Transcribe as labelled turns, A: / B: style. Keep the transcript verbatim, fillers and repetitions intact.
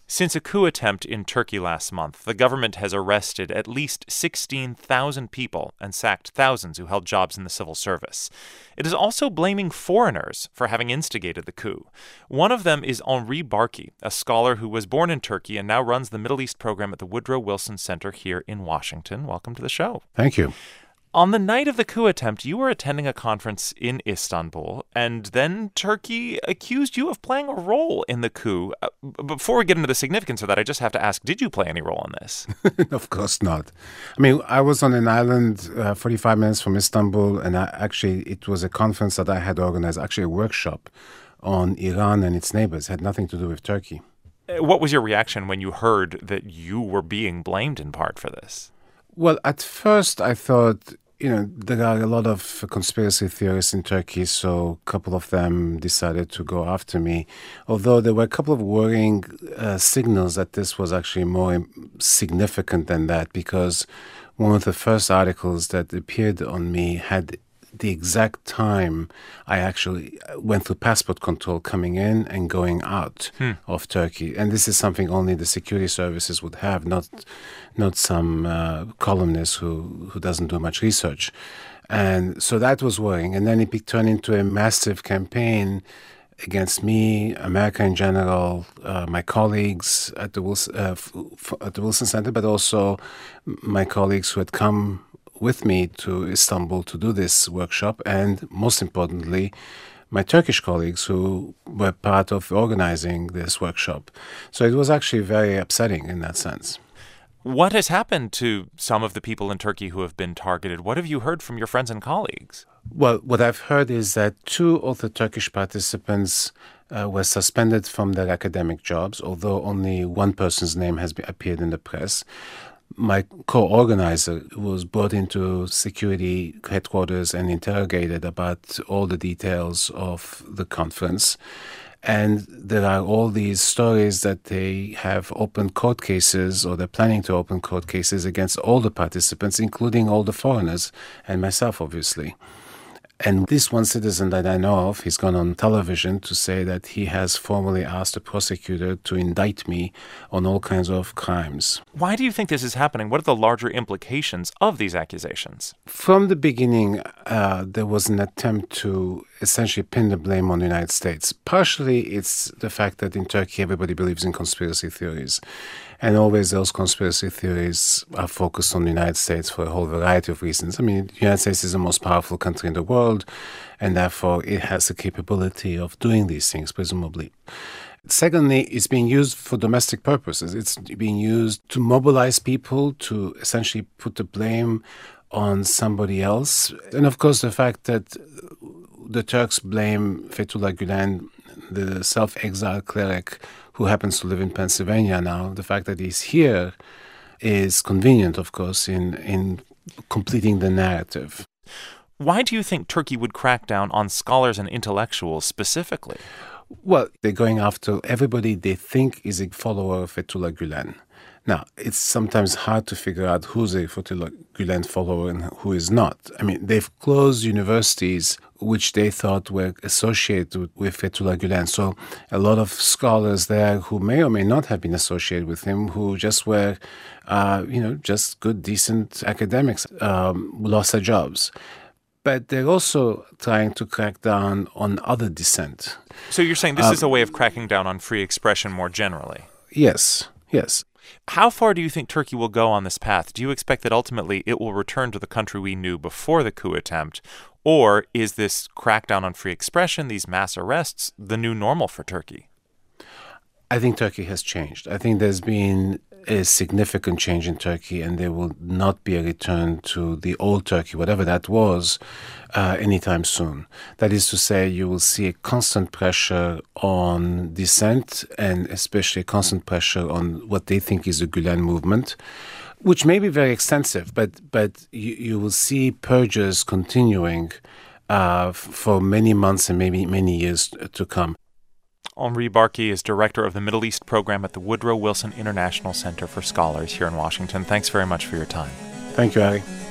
A: Since a coup attempt in Turkey last month, the government has arrested at least sixteen thousand people and sacked thousands who held jobs in the civil service. It is also blaming foreigners for having instigated the coup. One of them is Henri Barkey, a scholar who was born in Turkey and now runs the Middle East program at the Woodrow Wilson Center here in Washington. Welcome to the show.
B: Thank you.
A: On the night of the coup attempt, you were attending a conference in Istanbul, and then Turkey accused you of playing a role in the coup. Uh, before we get into the significance of that, I just have to ask, did you play any role in this?
B: Of course not. I mean, I was on an island uh, forty-five minutes from Istanbul, and I, actually it was a conference that I had organized, actually a workshop on Iran and its neighbors. It had nothing to do with Turkey.
A: What was your reaction when you heard that you were being blamed in part for this?
B: Well, at first I thought, you know, there are a lot of conspiracy theorists in Turkey, so a couple of them decided to go after me. Although there were a couple of worrying uh, signals that this was actually more significant than that, because one of the first articles that appeared on me had the exact time I actually went through passport control coming in and going out hmm. of Turkey. And this is something only the security services would have, not not some uh, columnist who, who doesn't do much research. And so that was worrying. And then it turned into a massive campaign against me, America in general, uh, my colleagues at the, Wilson, uh, f- f- at the Wilson Center, but also my colleagues who had come with me to Istanbul to do this workshop, and most importantly, my Turkish colleagues who were part of organizing this workshop. So it was actually very upsetting in that sense.
A: What has happened to some of the people in Turkey who have been targeted? What have you heard from your friends and colleagues?
B: Well, what I've heard is that two of the Turkish participants uh, were suspended from their academic jobs, although only one person's name has been, appeared in the press. My co-organizer was brought into security headquarters and interrogated about all the details of the conference. And there are all these stories that they have opened court cases, or they're planning to open court cases against all the participants, including all the foreigners and myself, obviously. And this one citizen that I know of, he's gone on television to say that he has formally asked the prosecutor to indict me on all kinds of crimes.
A: Why do you think this is happening? What are the larger implications of these accusations?
B: From the beginning, uh, there was an attempt to essentially pin the blame on the United States. Partially, it's the fact that in Turkey, everybody believes in conspiracy theories. And always those conspiracy theories are focused on the United States for a whole variety of reasons. I mean, the United States is the most powerful country in the world, and therefore it has the capability of doing these things, presumably. Secondly, it's being used for domestic purposes. It's being used to mobilize people, to essentially put the blame on somebody else. And of course, the fact that the Turks blame Fethullah Gülen, the self-exiled cleric who happens to live in Pennsylvania now, the fact that he's here is convenient, of course, in, in completing the narrative.
A: Why do you think Turkey would crack down on scholars and intellectuals specifically?
B: Well, they're going after everybody they think is a follower of Fethullah Gülen. Now, it's sometimes hard to figure out who's a Fethullah Gülen follower and who is not. I mean, they've closed universities which they thought were associated with Fethullah Gülen. So a lot of scholars there who may or may not have been associated with him, who just were, uh, you know, just good, decent academics, um, lost their jobs. But they're also trying to crack down on other dissent.
A: So you're saying this
B: uh,
A: is a way of cracking down on free expression more generally?
B: Yes, yes.
A: How far do you think Turkey will go on this path? Do you expect that ultimately it will return to the country we knew before the coup attempt? Or is this crackdown on free expression, these mass arrests, the new normal for Turkey?
B: I think Turkey has changed. I think there's been a significant change in Turkey, and there will not be a return to the old Turkey, whatever that was, uh, anytime soon. That is to say, you will see a constant pressure on dissent, and especially a constant pressure on what they think is the Gülen movement, which may be very extensive, but but you, you will see purges continuing uh, for many months and maybe many years to come.
A: Henri Barkey is director of the Middle East program at the Woodrow Wilson International Center for Scholars here in Washington. Thanks very much for your time.
B: Thank you, Ari.